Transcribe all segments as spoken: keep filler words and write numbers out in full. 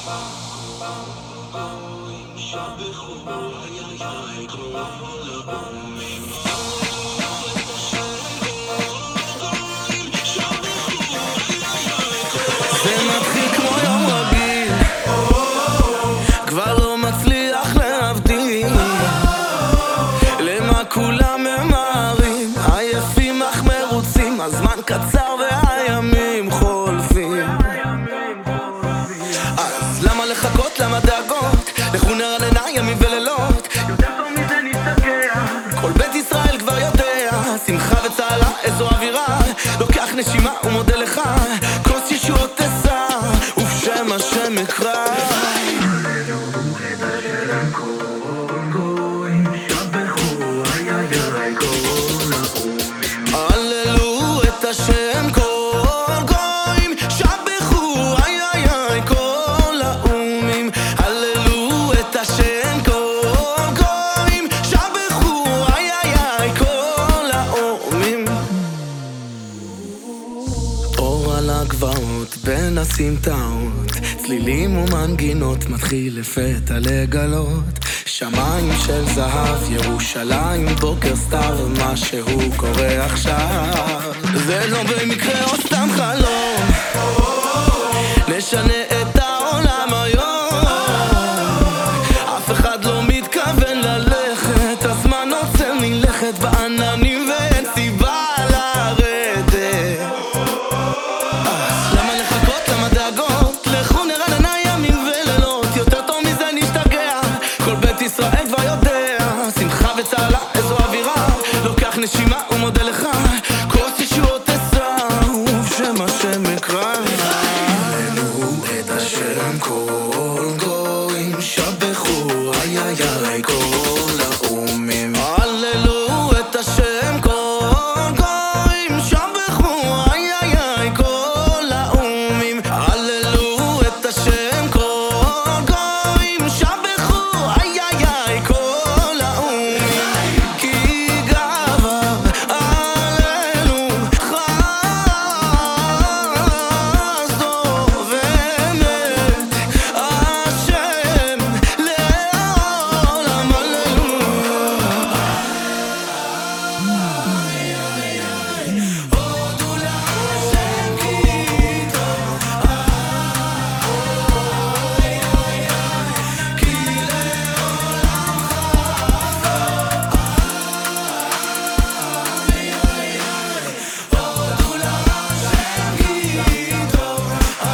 זה מתחיל כמו יום רגיל, כבר לא מצליח להבדיל למה כולם ממהרים, עייפים אך מרוצים, הזמן קצר והימים חולפים. אז למה לחכות, למה דאגות? לכו נרננה ימים ולילות, יותר טוב מזה נסתגע. כל בית ישראל כבר יודע, שמחה וצהלה, איזו אווירה. לוקח נשימה ומודה לך, כוס ישועות תסע, ובשם השם אקרא. הללו את השם כל גויים, שבחו איי איי איי כל האומים. הללו את השם כל גויים, שבחו איי איי איי כל האומים. אור על הגבעות בין הסמטאות, צלילים ומנגינות מתחיל לפתע לגלות. שמיים של זהב, ירושלים, בוקר סתיו, משהו קורה עכשיו. זה לא במקרה או סתם חלום, נשנה את העולם היום. אף אחד לא מתכוון ללכת, הזמן עוצר מלכת בעננים ואין סיבה לרדת. למה לחכות, למה דאגות? לכו נרננה ימים ולילות, יותר טוב מזה נשתגע. כל בית ישראל כבר יודע, שמחה וצהלה, איזו אווירה. לוקח נשימה ומודה לך, כוס ישועות תסע, ובשם השם אקרא. הללו את השם כל גויים, שבחו איי איי איי כל האומים. הללו את השם כל גויים, שבחו איי איי איי כל האומים. הללו את השם כל גויים, שבחו איי איי איי כל האומים. כי גבר עלינו חסדו ואמת, השם לעולם. הללו. הודו להשם כי טוב, כי לעולם הודו להשם כי טוב,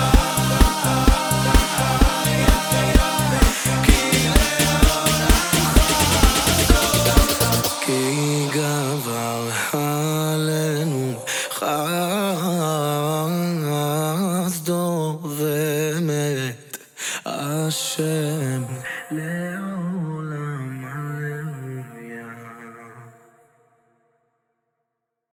כי גבר עלינו חסדו ואמת, השם לעולם.